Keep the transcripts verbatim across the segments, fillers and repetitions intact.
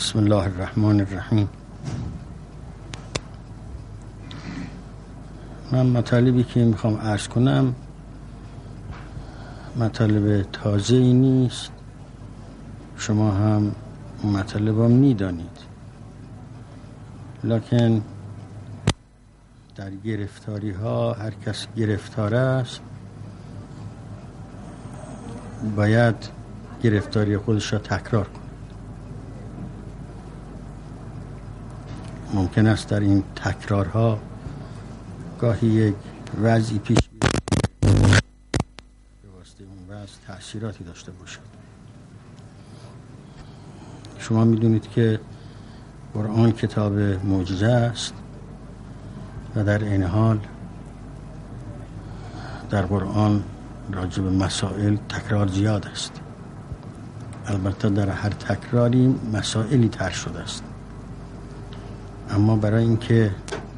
بسم الله الرحمن الرحیم. من مطالبی که میخوام عرض کنم مطالب تازه‌ای نیست، شما هم مطالب رو میدانید، لکن در گرفتاری ها هر کس گرفتار است باید گرفتاری خودش را تکرار کنه. ممکن است در این تکرارها گاهی یک وضعی پیش بیاد به واسطه اون وضع تأثیراتی داشته باشد. شما میدونید که قرآن کتاب معجزه است و در این حال در قرآن راجع به مسائل تکرار زیاد است. البته در هر تکراری مسائلی طرح شده است، اما برای اینکه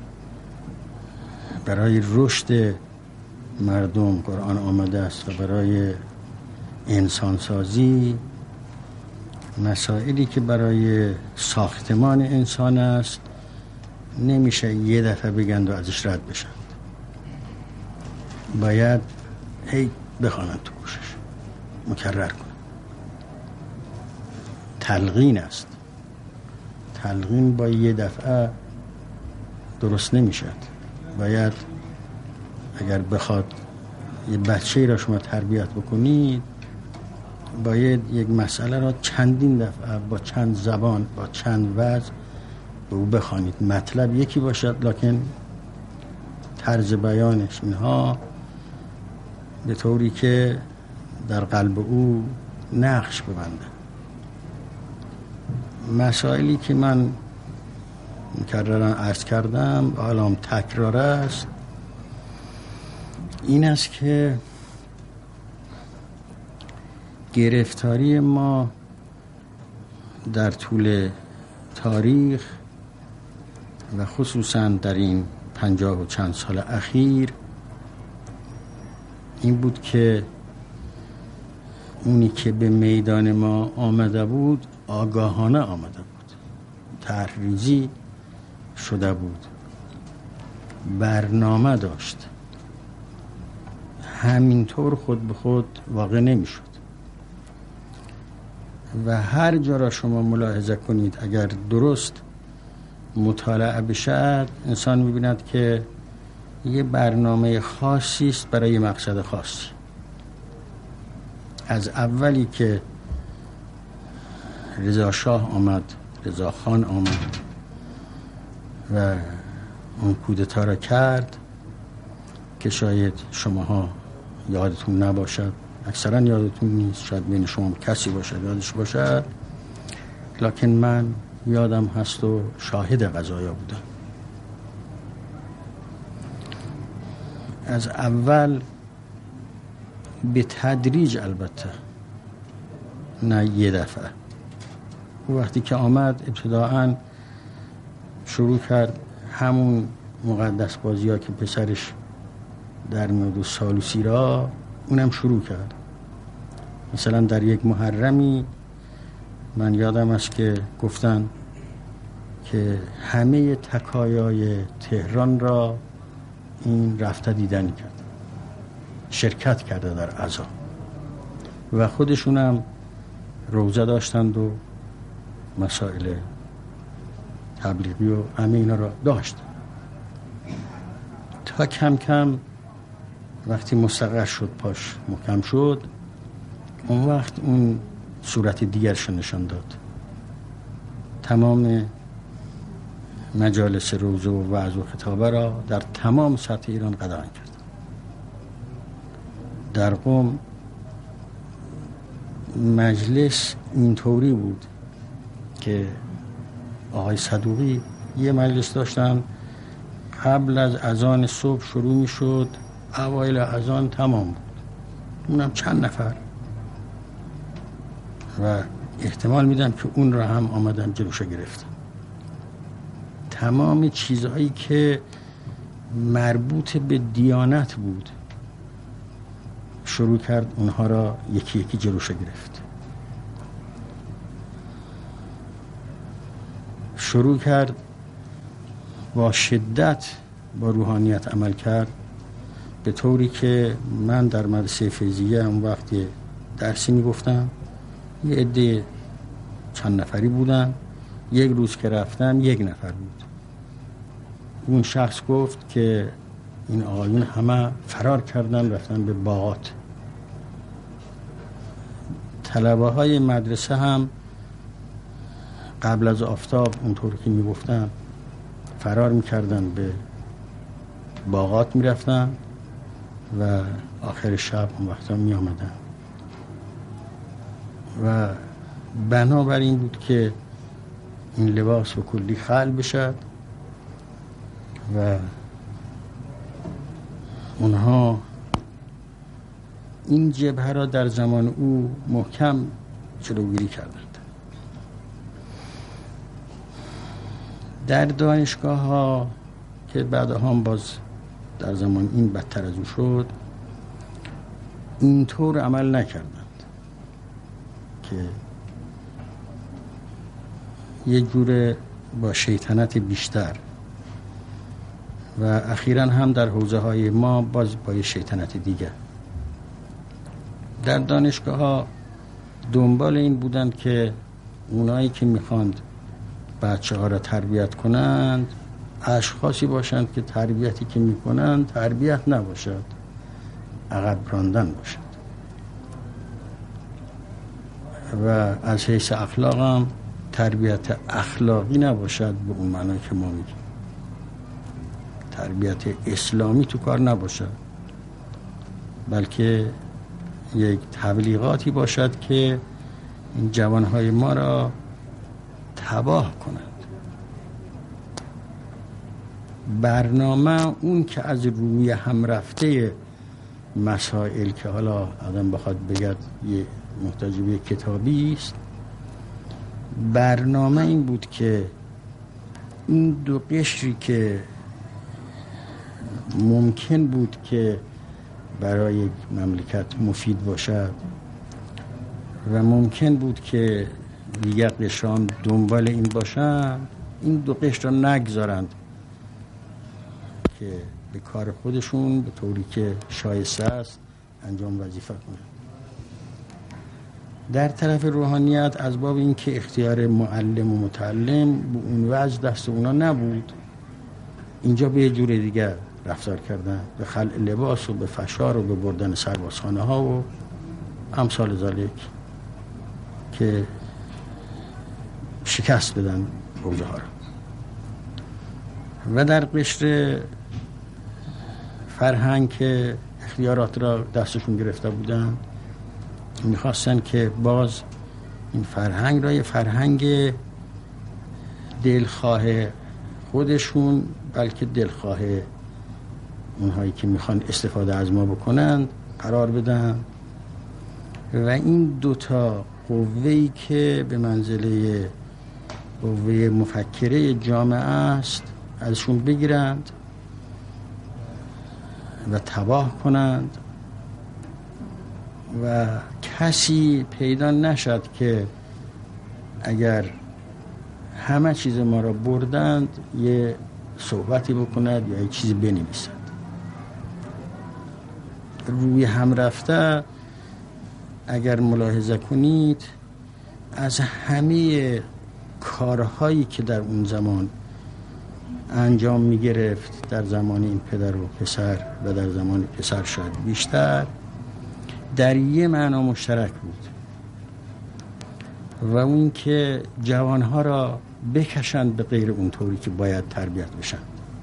برای رشد مردم قرآن آمده است و برای انسانسازی مسائلی که برای ساختمان انسان است نمیشه یه دفعه بگند و ازش رد بشند، باید هی بخوانند تو گوشش، مکرر کنند. تلقین است. تلقین با یه دفعه درست نمیشد. باید اگر بخواد یه بچه را شما تربیت بکنید باید یک مسئله را چندین دفعه با چند زبان با چند وجه به او بخوانید. مطلب یکی باشد لکن طرز بیانش اینها به طوری که در قلب او نقش ببنده. مسائلی که من مکررن عرض کردم حالا هم تکرار است، این است که گرفتاری ما در طول تاریخ و خصوصا در این پنجاه و چند سال اخیر این بود که اونی که به میدان ما آمده بود آگاهانه آمده بود، طرح‌ریزی شده بود، برنامه داشت، همینطور خود به خود واقع نمیشد. و هر جا را شما ملاحظه کنید اگر درست مطالعه بشد انسان می‌بیند که یه برنامه خاصی است برای مقصد خاصی. از اولی که رضا شاه آمد، رضا خان آمد و اون کودتا را کرد که شاید شماها یادتون نباشد، اکثرا یادتون نیست، شاید بین شما کسی باشد یادش باشد، لکن من یادم هست و شاهد قضایا بودم. از اول به تدریج، البته نه یه دفعه، وقتی که آمد ابتداعاً شروع کرد همون مقدس بازی ها که پسرش در میاد و سالوسی را اونم شروع کرد. مثلا در یک محرمی من یادم است که گفتن که همه تکایای تهران را این رفته دیدن کرد، شرکت کرده در عزا و خودشونم روزه داشتند و مسائل تبلیغی و همه اینا را داشت. تا کم کم وقتی مستقر شد، پاش محکم شد، اون وقت اون صورت دیگرش نشان داد. تمام مجالس روزه و وعظ و خطابه را در تمام سطح ایران قدغن کرد. در قم مجلس اینطوری بود که آقای صدوقی یه مجلس داشتن، قبل از اذان صبح شروع می شد، اوایل اذان تمام بود، اونم چند نفر، و احتمال میدم که اون را هم آمدن جلوش گرفتن. تمام چیزهایی که مربوط به دیانت بود شروع کرد اونها را یکی یکی جلوش گرفت. شروع کرد با شدت با روحانیت عمل کرد، به طوری که من در مدرسه فیضیه اون وقت درسی میگفتم، یه عده چند نفری بودن، یک روز که رفتم یک نفر بود. اون شخص گفت که این آقایون همه فرار کردن رفتن به باغات. طلبه های مدرسه هم قبل از آفتاب اونطور که میگفتن فرار میکردن به باغات میرفتن و آخر شب اون وقتا میامدن و بنابراین بود که این لباس و کلی خلع بشد و اونها این جبهه را در زمان او محکم جلوگیری کردند. در دانشگاه ها که بعد هم باز در زمان این بدتر از او شد، اینطور عمل نکردند که یه جور با شیطنت بیشتر و اخیراً هم در حوزه های ما باز با یه شیطنت دیگه در دانشگاه ها دنبال این بودند که اونایی که میخواند بچه ها را تربیت کنند اشخاصی باشند که تربیتی که میکنند تربیت نباشد، عقب راندن باشد و از حیث اخلاق هم تربیت اخلاقی نباشد به اون معنی که ما میگیم، تربیت اسلامی تو کار نباشد، بلکه یک تبلیغاتی باشد که این جوانهای ما را تباه کنند. برنامه اون که از روی هم رفته مسائل که حالا آدم بخواد بگد یه محتاج به کتابی است، برنامه این بود که این دو قشری که ممکن بود که برای یک مملکت مفید باشد و ممکن بود که دیگر قشران دنبال این باشند، این دو قشر را نگذارند که به کار خودشون به طوری که شایسته است انجام وظیفه کنند. در طرف روحانیت از باب این که اختیار معلم و متعلم به اون وجه دست اونا نبود، اینجا به یه جور دیگه رفتار کردن، به خلع لباس و به فشار و به بردن سربازخانه ها و امثال ذالک که شکست بدن حوزه ها را. و در قشر فرهنگ که اختیارات را دستشون گرفته بودن، میخواستن که باز این فرهنگ را یه فرهنگ دلخواه خودشون بلکه دلخواه اونهایی که میخوان استفاده از ما بکنند قرار بدن و این دوتا قوه‌ای که به منزله قوه مفکره جامعه است ازشون بگیرند و تباه کنند و کسی پیدا نشد که اگر همه چیز ما را بردند یه صحبتی بکند یا یه چیزی بنویسد. روی هم رفته اگر ملاحظه کنید از همه کارهایی که در اون زمان انجام می گرفت، در زمان این پدر و پسر و در زمان پسر شاید بیشتر، در یه معنا مشترک بود و اون که جوانها را بکشند به غیر اون طوری که باید تربیت بشن.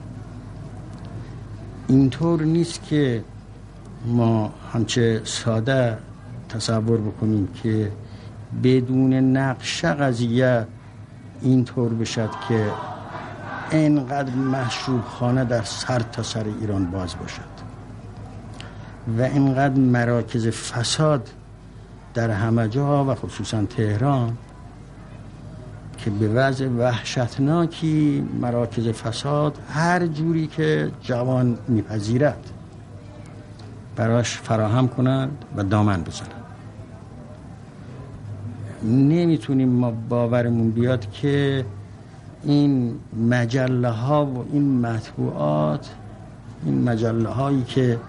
اینطور نیست که ما همچه ساده تصور بکنیم که بدون نقشه قضیه اینطور بشد که اینقدر مشروب خانه در سر تا سر ایران باز باشد و اینقدر مراکز فساد در همه جا و خصوصا تهران که به وضع وحشتناکی مراکز فساد هر جوری که جوان میپذیرد براش فراهم کنند و دامن بزنند. نمیتونیم ما باورمون بیاد که این مجله ها و این مطبوعات، این مجله هایی که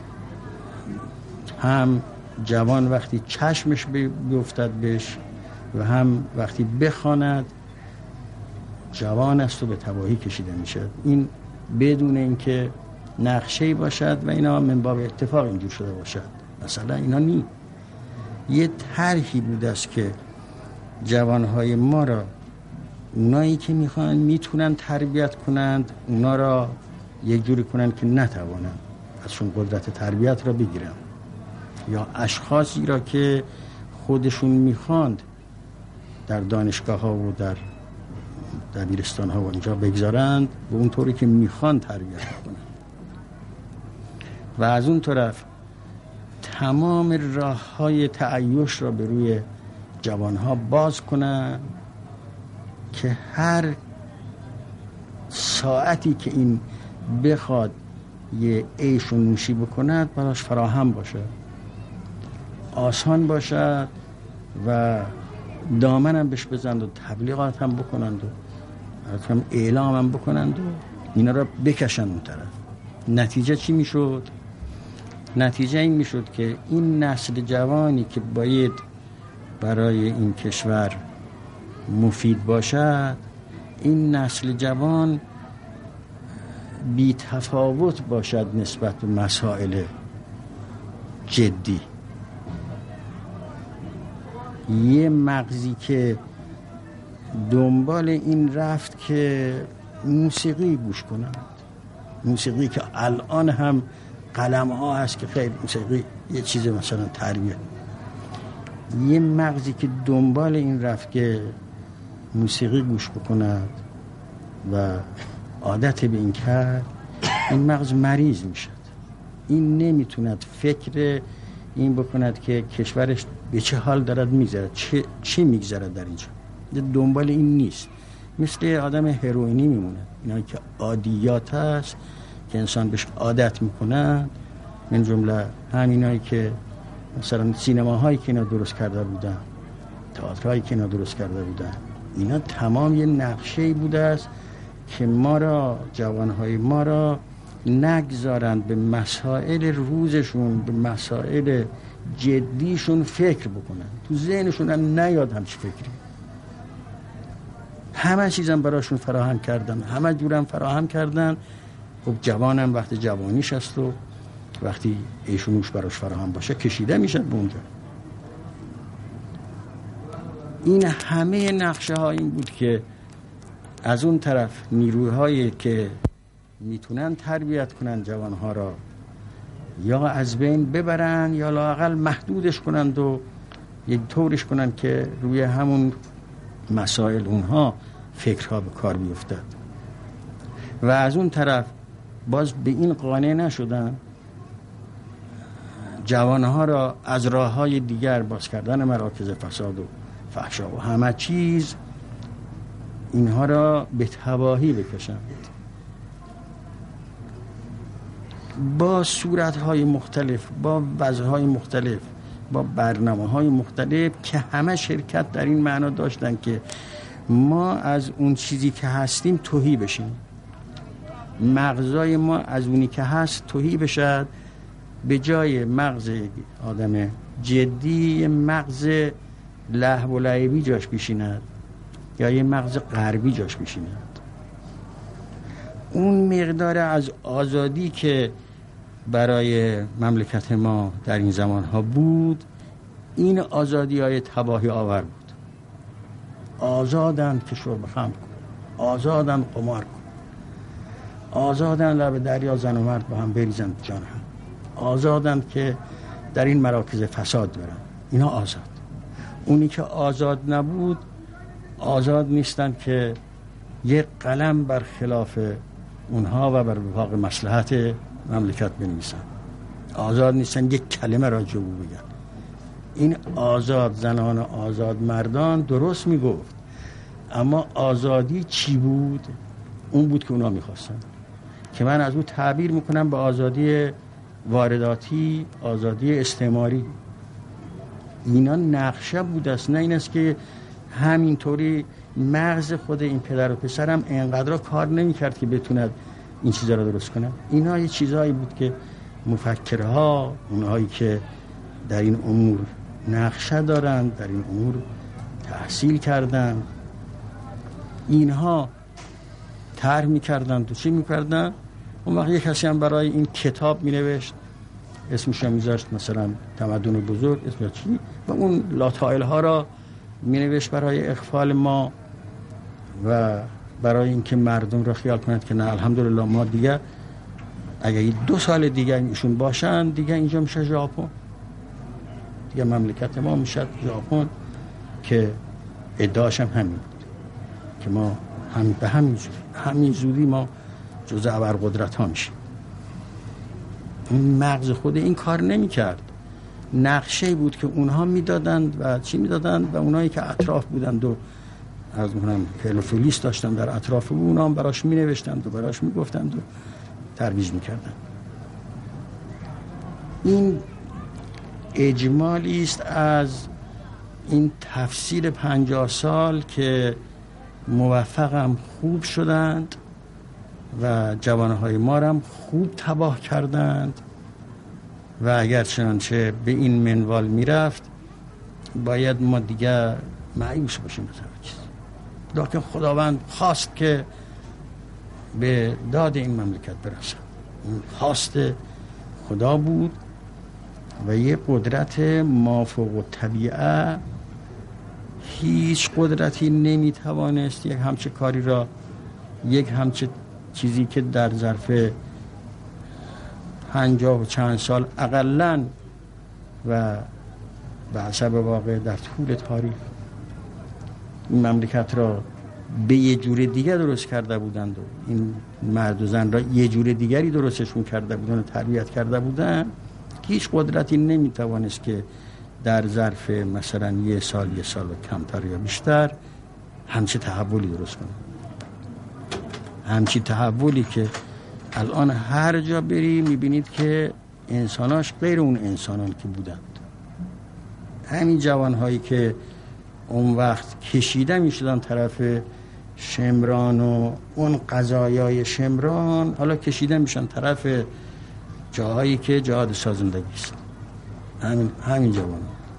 هم جوان وقتی چشمش بیفتد بهش و هم وقتی بخواند جوان است و به تباهی کشیده میشه، این بدون اینکه نقشه‌ای باشد و اینا من باب اتفاق اینجور شده باشد. مثلا اینا نی یه طرحی بود است که جوانهای ما را، اونایی که میخوان میتونن تربیت کنند، اونا را یک جوری کنن که نتوانند ازشون قدرت تربیت را بگیرن، یا اشخاصی را که خودشون میخواند در دانشگاه ها و در دبیرستان ها و اینجا بگذارند و اونطوری که میخوان تربیت کنند، و از اون طرف تمام راه های تعیش را به روی جوان ها باز کنند که هر ساعتی که این بخواد یه عیش و نوشی بکند براش فراهم باشد، آسان باشد و دامن هم بهش بزند و تبلیغات هم بکنند و هم اعلام هم بکنند و اینا را بکشند اون طرف. نتیجه چی میشد؟ نتیجه این میشد که این نسل جوانی که باید برای این کشور مفید باشد، این نسل جوان بی تفاوت باشد نسبت به مسائل جدی. یه مغزی که دنبال این رفت که موسیقی گوش کنند، موسیقی که الان هم قلم ها هست که خیلی موسیقی یه چیز مثلا تربیه، یه مغزی که دنبال این رفت که موسیقی گوش بکند و عادت به این کرد، این مغز مریض میشد. این نمیتوند فکر این بکند که کشورش به چه حال دارد میگذرد، چه چی میگذرد در اینجا، دنبال این نیست. مثل آدم هروئینی میمونه، اینا که عادیات هست که انسان بهش عادت میکنن، من جمله همینایی که مثلا سینماهایی که اینا درست کرده بودن، تئاترهایی که اینا درست کرده بودن، اینا تمام یه نقشه‌ای بوده است که ما را، جوانهای ما را نگذارند به مسائل روزشون، به مسائل جدیشون فکر بکنن. تو ذهنشون هم نیاد همچی فکری. همه چیزم براشون فراهم کردن، همه جورم فراهم کردن. خب جوانم وقتی جوانیش هست و وقتی ایشونوش براش فراهم باشه کشیده میشه به اونجا. این همه نقشه ها این بود که از اون طرف نیروهایی که میتونن تربیت کنن جوانها را یا از بین ببرن یا لااقل محدودش کنند و یک طورش کنن که روی همون مسائل اونها فکرها به کار بیفتد. و از اون طرف باز به این قانع نشدن جوانها را از راههای دیگر، باز کردن مراکز فساد و فحشا و همه چیز، اینها را به تباهی بکشند با صورتهای مختلف، با وضعهای مختلف، با برنامه‌های مختلف که همه شرکت در این معنا داشتن که ما از اون چیزی که هستیم تهی بشیم، مغزای ما از اونی که هست تهی بشد، به جای مغز آدم جدی مغز لهو و لعبی جاش بشیند یا یه مغز غربی جاش بشیند. اون مقدار از آزادی که برای مملکت ما در این زمانها بود، این آزادی های تباهی آور بود. آزادند که شرب خمر کن، آزادند قمار کن، آزادند لب دریا زن و مرد با هم بریزند جان هم، آزادند که در این مراکز فساد برن. اینا آزاد. اونی که آزاد نبود، آزاد نیستن که یک قلم بر خلاف اونها و بر وفاق مصلحت مملکت بنویسن. آزاد نیستن یک کلمه راجع به بگن. این آزاد زنان و آزاد مردان درست میگفت، اما آزادی چی بود؟ اون بود که اونا میخواستن، که من از اون تعبیر میکنم به آزادی وارداتی، آزادی استعماری. اینا نقشه بود است، نه این است که همینطوری مغز خود این پدر و پسرم اینقدر کار نمی‌کرد که بتوند این چیزا رو درست کنه. اینا یه چیزایی بود که مفکرها، اونهایی که در این امور نقشه دارند، در این امور تحصیل کردند، اینها طرح می‌کردند و چی می‌کردن؟ اون وقت یک کسی هم برای این کتاب می‌نوشت، اسمش رو می‌ذاشت مثلا تمدن بزرگ، اسمش چی، و اون لاتایل ها را می‌نوشت برای اغفال ما و برای اینکه مردم را خیال کنند که نه الحمدلله ما دیگه اگه دو سال دیگه ایشون باشن دیگه اینجا میشه ژاپن، دیگه مملکت ما میشه ژاپن، که ادعاش هم همین بود که ما هم به همین زودی همین زودی ما جزء ابرقدرت ها میشیم. این مغز خود این کار نمی کرد. نقشه بود که اونها میدادند و چی میدادند و اونایی که اطراف بودند و از میکنم فلوفلیست داشتن در اطراف بود، اونا هم براش می نوشتند و براش می گفتند و ترویج می کردند. این اجمالی است از این تفسیر پنجاه سال که موفقم خوب شدند و جوانهای ما هم خوب تباه کردند و اگر چنانچه به این منوال می رفت باید ما دیگه مایوس باشیم مثلا چیز. لکن خداوند خواست که به داد این مملکت برسه. این خواست خدا بود و یه قدرت مافوق الطبیعه، هیچ قدرتی نمیتوانست یک همچه کاری را، یک همچه چیزی که در ظرف پنجاه و چند سال اقلن و به حسب واقع در طول تاریخ این مملکت را به یه جور دیگر درست کرده بودند و این مرد و زن را یه جور دیگری درستشون کرده بودند و تربیت کرده بودند، هیچ قدرتی نمیتوانست که در ظرف مثلا یه سال یه سال و کمتر یا بیشتر همچه تحولی درست کنه. همچی تحولی که الان هر جا بری میبینید که انساناش غیر اون انسانان که بودند. همین جوانهایی که اون وقت کشیده میشدن طرف شمران و اون قضایای شمران، حالا کشیده میشن طرف جاهایی که جهاد سازندگی است. همین همین جوان،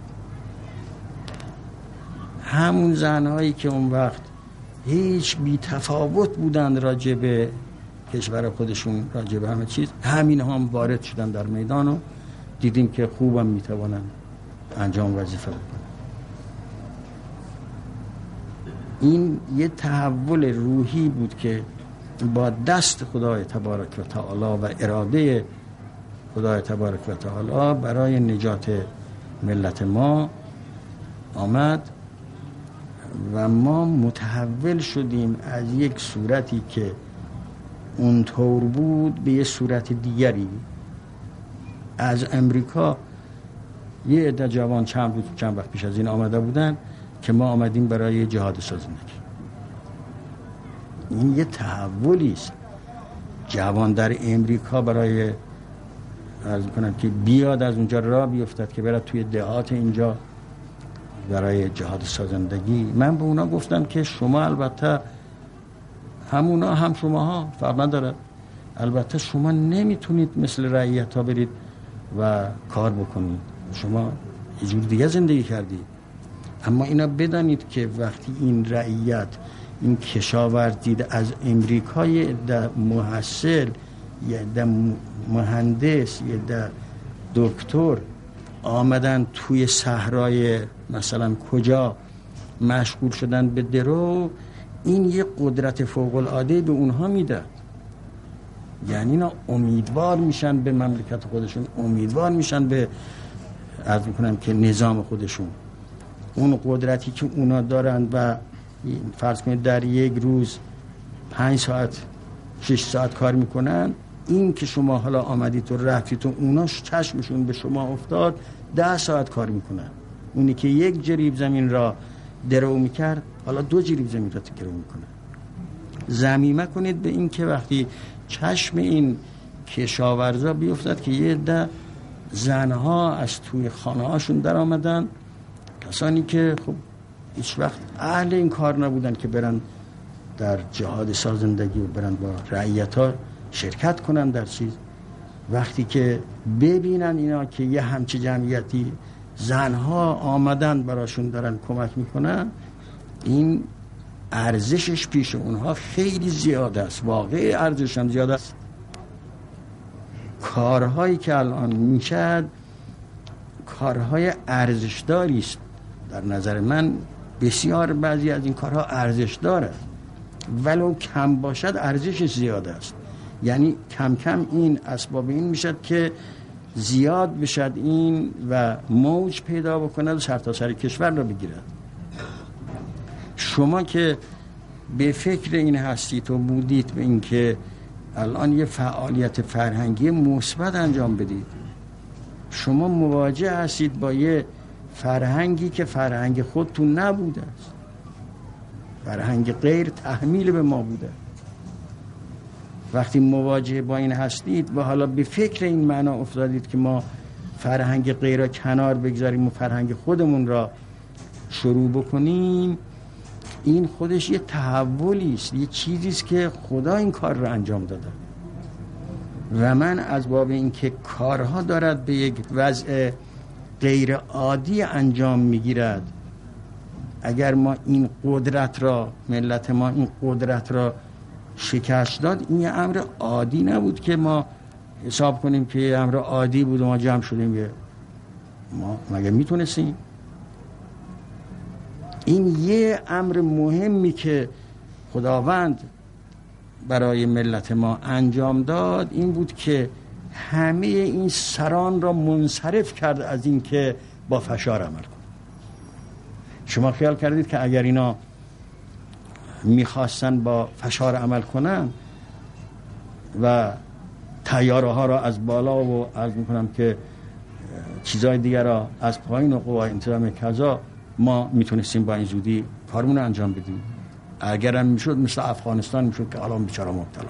همون زنهایی که اون وقت هیچ بی تفاوت بودند راجع به کشور خودشون، راجع به همه چیز، همین هم وارد شدن در میدان و دیدیم که خوبم میتوانن انجام وظیفه بکنن. این یه تحول روحی بود که با دست خدای تبارک و تعالی و اراده خدای تبارک و تعالی برای نجات ملت ما آمد و ما متحول شدیم از یک صورتی که اونطور بود به یه صورت دیگری. از امریکا یه عده جوان چند بود چند وقت پیش از این آمده بودن که ما آمدیم برای جهاد سازندگی. این یه تحولی است. جوان در امریکا برای عرض کنم که بیاد از اونجا راه بیفتد که برد توی دهات اینجا برای جهاد سازندگی. من به اونا گفتم که شما البته همونا هم شما ها فرق نداره، البته شما نمیتونید مثل رعیت ها برید و کار بکنید، شما یه جور دیگه زندگی کردید. اما اینا بدانید که وقتی این رعیت، این کشاورز دید از امریکا یه عده محصل، یه عده مهندس، یه عده دکتر آمدن توی صحرای مثلا کجا مشغول شدن به درو، این یه قدرت فوق العاده به اونها میداد. یعنی اینا امیدوار میشن به مملکت خودشون، امیدوار میشن به عرض میکنم که نظام خودشون. اون قدرتی که اونا دارن و فرض کنید در یک روز پنج ساعت شش ساعت کار میکنن، این که شما حالا آمدید و رفتید و اوناش چشمشون به شما افتاد ده ساعت کار میکنن. اونی که یک جریب زمین را درو میکرد حالا دو جریب زمین را درو میکنه. ضمیمه کنید به این که وقتی چشم این کشاورزا بیفتد که یه عده زنها از توی خانه هاشون در آمدن، کسانی که خب هیچ وقت اهل این کار نبودن که برن در جهاد سازندگی و برن با رعیت ها شرکت کنن در چیز. وقتی که ببینن اینا که یه همچی جمعیتی زنها آمدن براشون دارن کمک میکنن، این ارزشش پیش اونها خیلی زیاد است، واقعی ارزشش هم زیاد است. کارهایی که الان میشد کارهای ارزشداری است در نظر من. بسیار بعضی از این کارها ارزش داره، ولو کم باشد ارزشش زیاد است. یعنی کم کم این اسباب این میشد که زیاد بشد این و موج پیدا بکند و سرتاسر کشور را بگیرد. شما که به فکر این هستید و بودید به این که الان یه فعالیت فرهنگی مثبت انجام بدید، شما مواجه هستید با یه فرهنگی که فرهنگ خودتون نبوده است، فرهنگ غیر تحمیل به ما بوده. وقتی مواجه با این هستید و حالا به فکر این معنا افتادید که ما فرهنگ غیر را کنار بگذاریم و فرهنگ خودمون را شروع بکنیم، این خودش یه تحولی است، یه چیزی است که خدا این کار را انجام داده. و من از باب این که کارها دارد به یک وضع غیر عادی انجام میگیرد، اگر ما این قدرت را، ملت ما این قدرت را شکست داد، این یه امر عادی نبود که ما حساب کنیم که یه امر عادی بود و ما جمع شدیم. یه ما مگه میتونستیم؟ این یه امر مهمی که خداوند برای ملت ما انجام داد این بود که همه این سران را منصرف کرد از این که با فشار عمل کنند. شما خیال کردید که اگر اینا میخواستن با فشار عمل کنن و طیاره ها را از بالا و عرض میکنم که چیزای دیگر را از پایین و قوای انتظامی کذا، ما میتونستیم با این زودی کارمون رو انجام بدیم؟ اگرم میشد مثل افغانستان میشد که الان بیچاره مبتلا.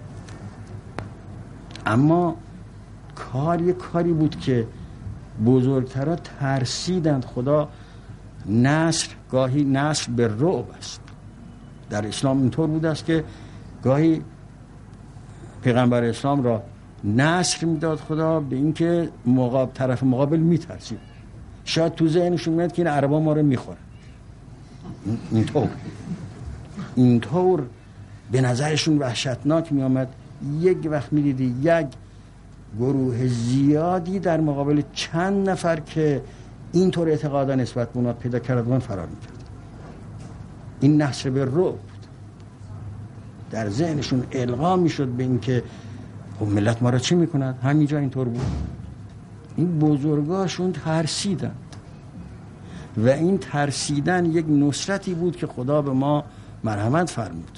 اما کار یک کاری بود که بزرگترها ترسیدند. خدا نصر، گاهی نصر به رعب است. در اسلام اینطور بود است که گاهی پیغمبر اسلام را نصر میداد خدا به اینکه مقابل طرف مقابل میترسید. شاید تو ذهنشون میاد که این عربا ما رو میخورن. اینطور اینطور به نظرشون وحشتناک میامد. یک وقت میدیدی یک گروه زیادی در مقابل چند نفر که اینطور اعتقادا نسبت به اونا پیدا کردن فرار میکرد. این نصر به رعب بود. در ذهنشون القا میشد به این که خب ملت ما را چی میکند؟ همینجا اینطور بود. این بزرگاشون ترسیدن و این ترسیدن یک نصرتی بود که خدا به ما مرحمت فرمود.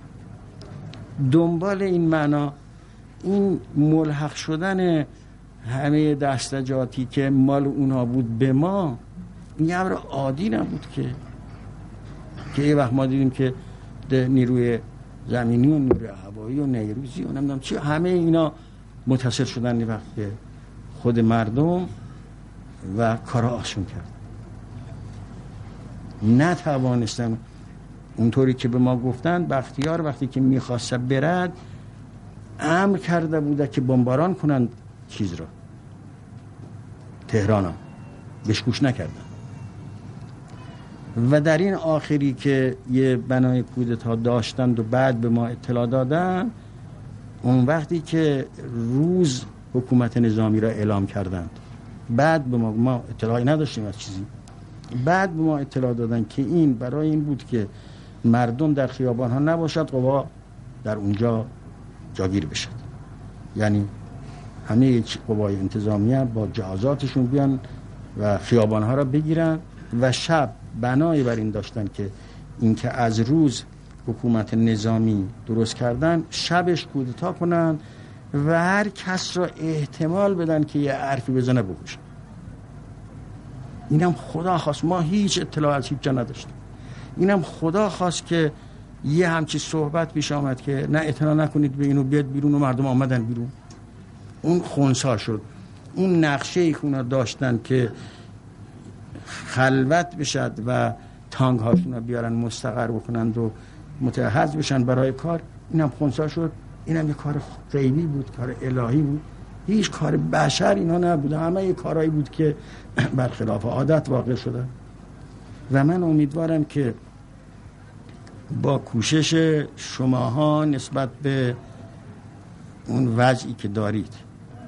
دنبال این معنا این ملحق شدن همه دستجاتی که مال اونها بود به ما، این امر عادی نبود که که یه وقت ما دیدیم که نیروی زمینی و نیروی هوایی و نیروزی و نمیدونم چی، همه اینا متصل شدن یه وقت به خود مردم و کارا آسون کرد. نتوانستن اونطوری که به ما گفتن. بختیار وقتی که میخواست برد امر کرده بوده که بمباران کنند چیز را، تهران ها، بهش گوش نکردن. و در این آخری که یه بنای کودتا داشتند و بعد به ما اطلاع دادن، اون وقتی که روز حکومت نظامی را اعلام کردند، بعد به ما, ما اطلاعی نداشتیم از چیزی، بعد به ما اطلاع دادن که این برای این بود که مردم در خیابان ها نباشد، قوا در اونجا جاگیر بشد. یعنی همه قوای انتظامیه با جهازاتشون بیان و خیابان ها را بگیرن و شب بنای بر این داشتن که اینکه از روز حکومت نظامی درست کردن، شبش کودتا کنن و هر کس را احتمال بدن که یه حرفی بزنه بکشن. اینم خدا خواست، ما هیچ اطلاع از هیچ جا نداشتیم. اینم خدا خواست که یه همچی صحبت پیش آمد که نه اطلاع نکنید به اینو، بیاد بیرون و مردم آمدن بیرون. اون خونسا شد. اون نقشه ای که اونا داشتن که خلوت بشد و تانک هاشون رو بیارن مستقر بکنند و متحض بشن برای کار. اینم خنثی شد. اینم یه کار غیبی بود، کار الهی بود، هیچ کار بشر اینا نبود، همه یه کارهایی بود که برخلاف عادت واقع شده. و من امیدوارم که با کوشش شماها نسبت به اون وضعی که دارید،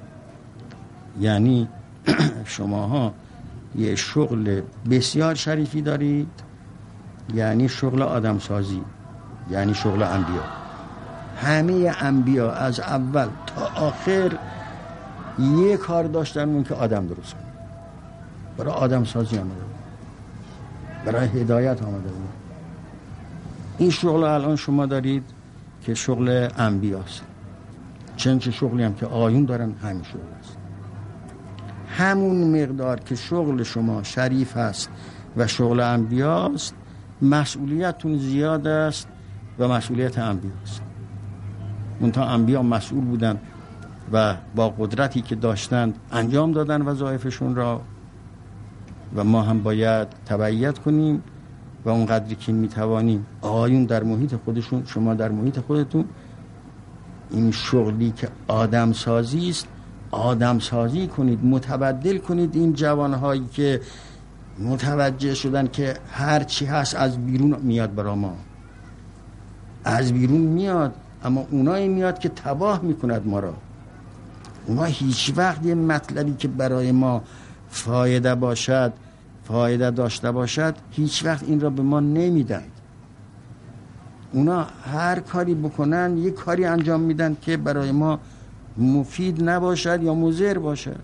یعنی شماها یه شغل بسیار شریفی دارید، یعنی شغل آدمسازی، یعنی شغل انبیا. همه انبیا از اول تا آخر یه کار داشتن، اون که آدم درست کنن. برای آدم سازی آمده بود، برای هدایت آمده بود. این شغل الان شما دارید که شغل انبیاست. چنچه شغلی هم که آیون دارن همین شغل است. همون مقدار که شغل شما شریف است و شغل انبیاست، مسئولیتتون زیاد است و مسئولیت انبیاست. منتها انبیا مسئول بودن و با قدرتی که داشتند انجام دادن وظایفشون را، و ما هم باید تبعیت کنیم و اون قدری که میتوانیم. آیون در محیط خودشون، شما در محیط خودتون این شغلی که آدم سازی است، آدم سازی کنید، متبدل کنید این جوانهایی که متوجه شدن که هر چی هست از بیرون میاد برا ما، از بیرون میاد، اما اونایی میاد که تباه میکند ما را. اونا هیچ وقت یه مطلبی که برای ما فایده باشد، فایده داشته باشد، هیچ وقت این را به ما نمیدن. اونا هر کاری بکنن یه کاری انجام میدن که برای ما مفید نباشد یا مضر باشد.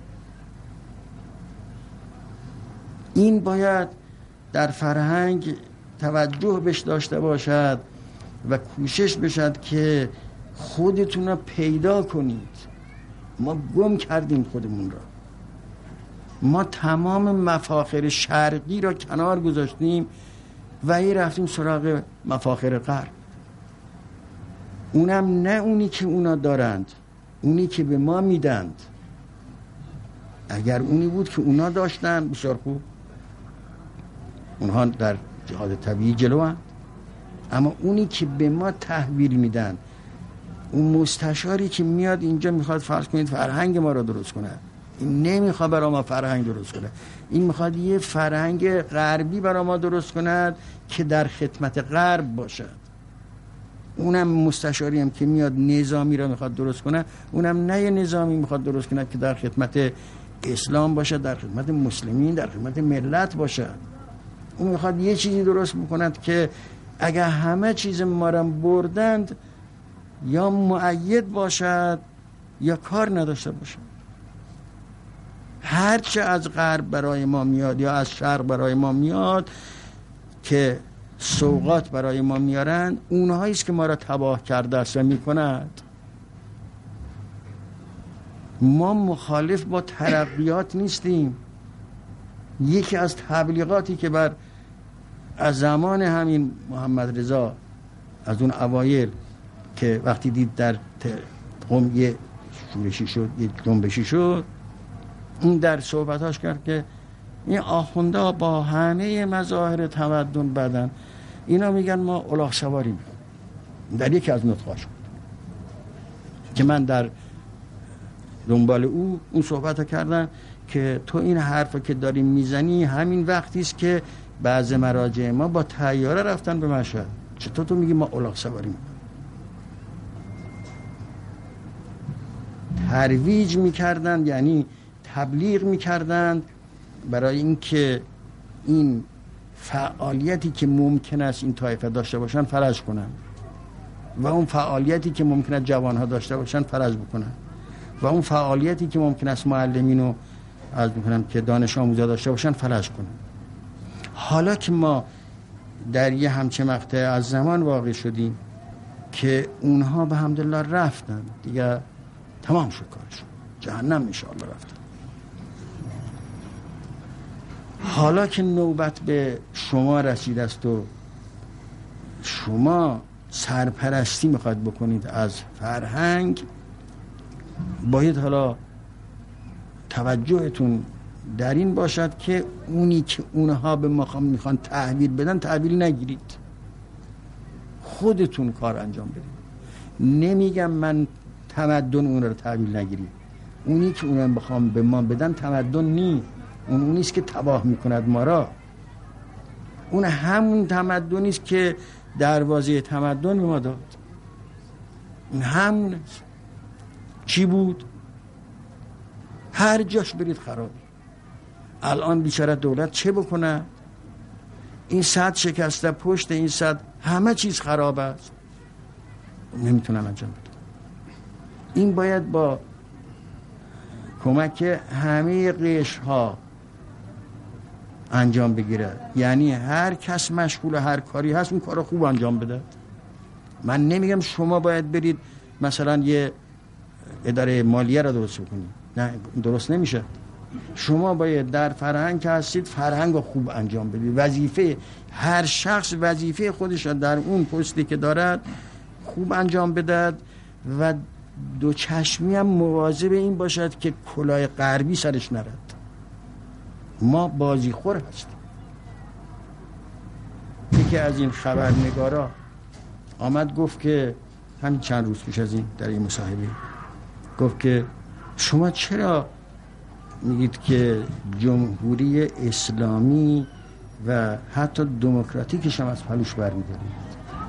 این باید در فرهنگ توجه بهش داشته باشد و کوشش بشد که خودتون را پیدا کنید. ما گم کردیم خودمون را. ما تمام مفاخر شرقی را کنار گذاشتیم و ای رفتیم سراغ مفاخر غرب. اونم نه اونی که اونا دارند، اونی که به ما میدند. اگر اونی بود که اونا داشتن بسیار خوب، اونها در جهاد طبیعی جلو هست، اما اونی که به ما تحویل میدن، اون مستشاری که میاد اینجا میخواد فرض کنید فرهنگ ما رو درست کنه، این نمیخواد برای ما فرهنگ درست کنه، این میخواد یه فرهنگ غربی برای ما درست کند که در خدمت غرب باشد. اونم مستشاری هم که میاد نظامی رو میخواد درست کنه، اونم نه یه نظامی میخواد درست کنه که در خدمت اسلام باشد، در خدمت مسلمین، در خدمت ملت باشد. اون میخواد یه چیزی درست بکند که اگر همه چیز ما رو بردند یا مؤید باشد یا کار نداشته باشد. هرچه از غرب برای ما میاد یا از شرق برای ما میاد که سوغات برای ما میارن، اونهایی است که ما را تباه کرده است و میکند. ما مخالف با ترقیات نیستیم. یکی از تبلیغاتی که بر از زمان همین محمد رضا، از اون اوایل که وقتی دید در قم یه شورشی شد، یه جنبشی شد، اون در صحبتاش کرد که این آخونده با همه مظاهر تمدن بدن، اینا میگن ما الاغ سواری میکنیم. در یکی از نطقاش که من در دنبال او اون صحبت کردن که تو این حرف که داری میزنی همین وقتی است که بعض مراجع ما با طیاره رفتن به مشهد، چطور تو میگی ما الاغ سواری میکنیم؟ ترویج میکردن، یعنی تبلیغ میکردن برای اینکه این فعالیتی که ممکن است این طایفه داشته باشن فرض کنن و اون فعالیتی که ممکن است جوانها داشته باشن فرض بکنن و اون فعالیتی که ممکن است معلمین و عرض میکنم که دانش آموزا داشته باشن فرض کنن. حالا که ما در یه همچه مقطع از زمان واقع شدیم که اونها به حمدالله رفتن دیگه، تمام شد کارشون، جهنم انشاءالله رفتن. حالا که نوبت به شما رسید است و شما سرپرستی میخواید بکنید از فرهنگ، باید حالا توجهتون در این باشد که اونی که اونها به ما میخوان تحویل بدن تحویل نگیرید، خودتون کار انجام بدید. نمیگم من تمدن اون رو تحویل نگیرید، اونی که اونم بخوام به ما بدن تمدن نی، اون اونیست که تباه میکند ما را. اون همون تمدنیست که دروازه تمدن به ما داد، اون همون چی بود؟ هر جاش برید خرابی. الان بیچاره دولت چه بکنه؟ این سد شکسته، پشت این سد همه چیز خراب است، نمیتونن انجام بدن. این باید با کمک همه قشرها انجام بگیره، یعنی هر کس مشغول هر کاری هست اون کارو خوب انجام بده. من نمیگم شما باید برید مثلا یه اداره مالیه را درست کنید، نه درست نمیشه. شما باید در فرهنگ که هستید فرهنگ رو خوب انجام بدید. وظیفه هر شخص وظیفه خودش در اون پستی که دارد خوب انجام بدهد و دو چشمی هم مواظب این باشد که کلاه غربی سرش نرد. ما بازیخور هستیم. یکی از این خبرنگارا آمد گفت که همین چند روز پیش از این در این مصاحبه گفت که شما چرا میگید که جمهوری اسلامی و حتی دموکراتیکش هم از پلوش برمی‌دارید؟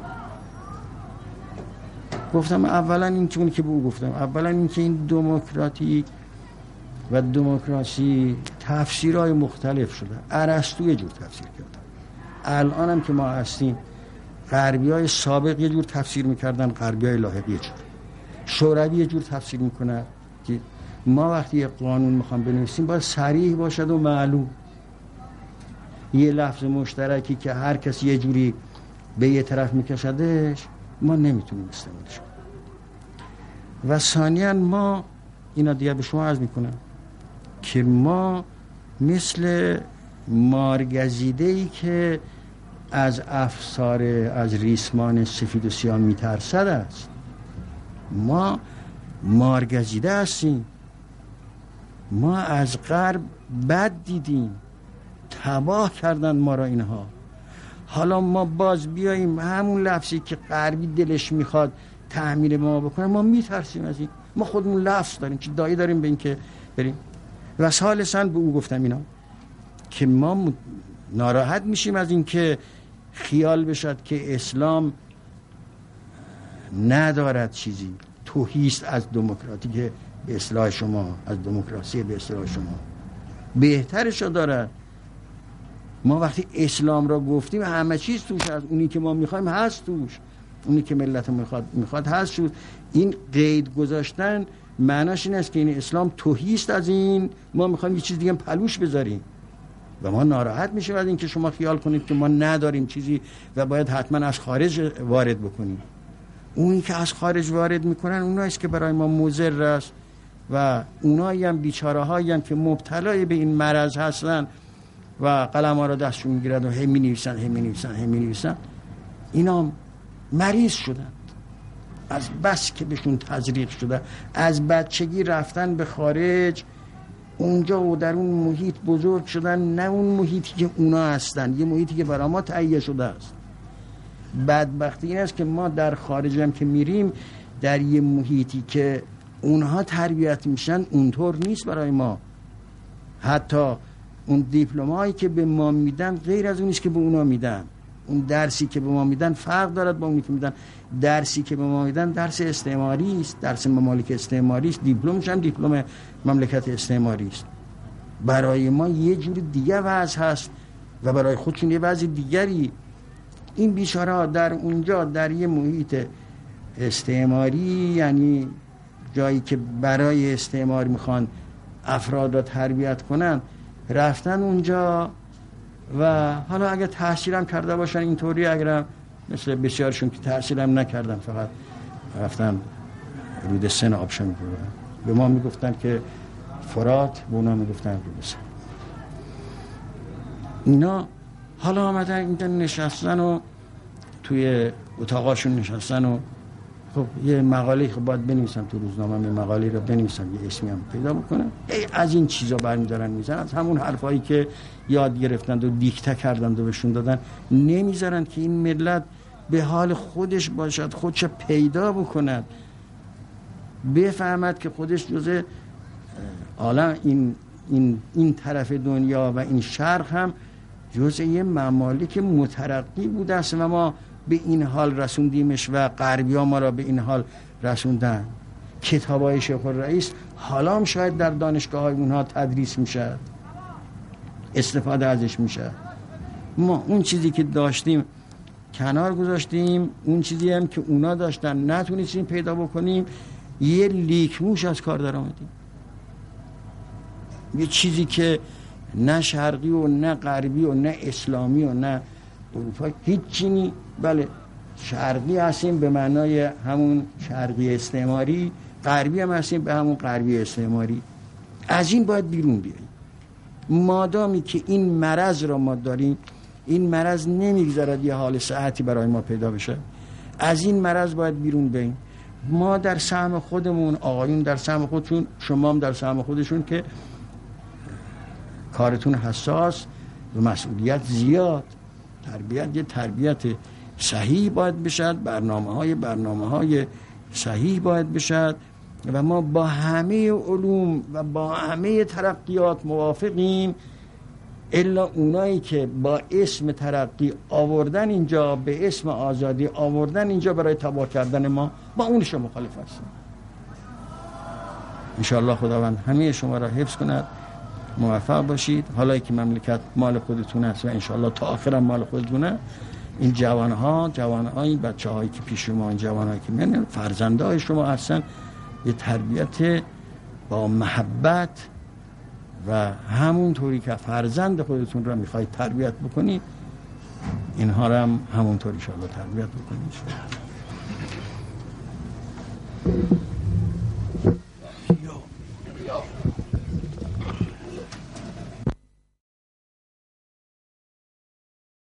گفتم اولا این چون که به او گفتم اولا این که این دموکراتیک و دموکراسی تفسیرهای مختلف شده. ارسطو یه جور تفسیر کرده، الان هم که ما هستیم غربی های سابق یه جور تفسیر میکردن، غربی های لاحق یه جور، شوروی یه جور تفسیر میکنه که ما وقتی یه قانون میخوام بنویسیم باید صریح باشد و معلوم. یه لفظ مشترکی که هر کسی یه جوری به یه طرف میکشدش ما نمیتونیم استعمالش کنیم. و ثانیاً ما اینا دیگه به شما عرض میکنم که ما مثل مارگزیده‌ای که از افسار از ریسمان سفید و سیاه میترسد است. ما مارگزیده هستیم، ما از غرب بد دیدیم، تباه کردن ما را اینها. حالا ما باز بیاییم همون لفظی که غربی دلش میخواد تعمیر ما بکنه، ما میترسیم از این. ما خودمون لفظ داریم که دایی داریم به این که بریم. و ثالثاً به او گفتم اینا که ما ناراحت میشیم از این که خیال بشد که اسلام ندارد چیزی توهیست از دموکراتی که به اصلاح شما، از دموکراسی به اصلاح شما بهترش رو دارد. ما وقتی اسلام را گفتیم همه چیز توش هست، اونی که ما میخوایم هست توش، اونی که ملت میخواد میخواد هست شد. این قید گذاشتن معناش این است که این اسلام توهیست از این، ما میخوایم یه چیز دیگه پلوش بذاریم و ما ناراحت میشیم از این که شما خیال کنید که ما نداریم چیزی و باید حتما از خارج وارد بکنیم. اونی که از خارج وارد میکنن اوناییست که برای ما مضر است و اونایی هم بیچاره هایی هم که مبتلای به این مرض هستن و قلم ها را دستشون میگیرن و هی می نویسن هی می نویسن هی می نویسن اینا مریض شدن از بس که بهشون تزریق شده. از بچگی رفتن به خارج، اونجا و در اون محیط بزرگ شدن، نه اون محیطی که اونا هستن، یه محیطی که برای ما تهیه شده است. بدبختی این است که ما در خارج هم که میریم در یه محیطی که اونها تربیت میشن اونطور نیست برای ما. حتی اون دیپلمایی که به ما میدن غیر از اونیست که به اونا میدن. اون درسی که به ما میدن فرق دارد با اونی که میدن. درسی که به ما میدن درس استعماری است، درس ممالک استعماری است، دیپلمش هم دیپلم مملکت استعماری است. برای ما یه جور دیگه وضع هست و برای خودشون یه وضع دیگری. این بیچاره ها در اونجا در یه محیط استعماری، یعنی جایی که برای استعمار میخوان افراد را تربیت کنن، رفتن اونجا و حالا اگه تحصیل هم کرده باشن اینطوری، اگرم مثل بسیارشون که تحصیل هم نکردن فقط رفتن رود سن آبشا میگفتن، به ما میگفتن که فرات، به اونا میگفتن رود سن. اینا حالا آمدن اینجا نشستن و توی اتاقاشون نشستن و خب یه مقاله خب باید بنویسم تو روزنامه، یه مقاله رو بنویسم، یه اسمی هم پیدا بکنم. از این چیزا برمی‌دارن میزنن، از همون حرفایی که یاد گرفتند و دیکته کردند و بهشون دادن نمیذارن که این ملت به حال خودش باشد، خودش پیدا بکند، بفهمد که خودش جزء عالم این این این طرف دنیا و این شرق هم جزء یه ممالک مترقی بوده است و ما به این حال رسوندیمش و غربی ها ما را به این حال رسوندن. کتابای شیخ الرئیس حالا هم شاید در دانشگاه های اونها تدریس میشه، استفاده ازش میشه. ما اون چیزی که داشتیم کنار گذاشتیم، اون چیزی هم که اونا داشتن نتونستیم پیدا بکنیم، یه لیکموش از کار در آمدیم. یه چیزی که نه شرقی و نه غربی و نه اسلامی و نه اروپا هیچی نی. بله شرقی هستیم به معنای همون شرقی استعماری، غربی هم هستیم به همون غربی استعماری. از این باید بیرون بیاییم. مادامی که این مرض را ما داریم، این مرض نمیگذارد یه حال صحتی برای ما پیدا بشه. از این مرض باید بیرون بیاییم. ما در سهم خودمون، آقایون در سهم خودشون، شما هم در سهم خودشون که کارتون حساس و مسئولیت زیاد، تربیت یه تربیت صحیح باید بشد، برنامه های برنامه های صحیح باید بشد و ما با همه علوم و با همه ترقیات موافقیم، الا اونایی که با اسم ترقی آوردن اینجا، به اسم آزادی آوردن اینجا برای تباه کردن ما، با اونش مخالف هستیم. انشاءالله خداوند همه شما را حفظ کند، موفق باشید. حالا که مملکت مال خودتون است و انشاءالله تا آخرم مال خودتونه، این جوانها جوانهای بچه هایی که پیش شما، این جوانهایی که من فرزنده های شما هستن، یه تربیت با محبت و همون طوری که فرزند خودتون را میخواید تربیت بکنید، اینها را هم همون طوری انشاءالله تربیت بکنید.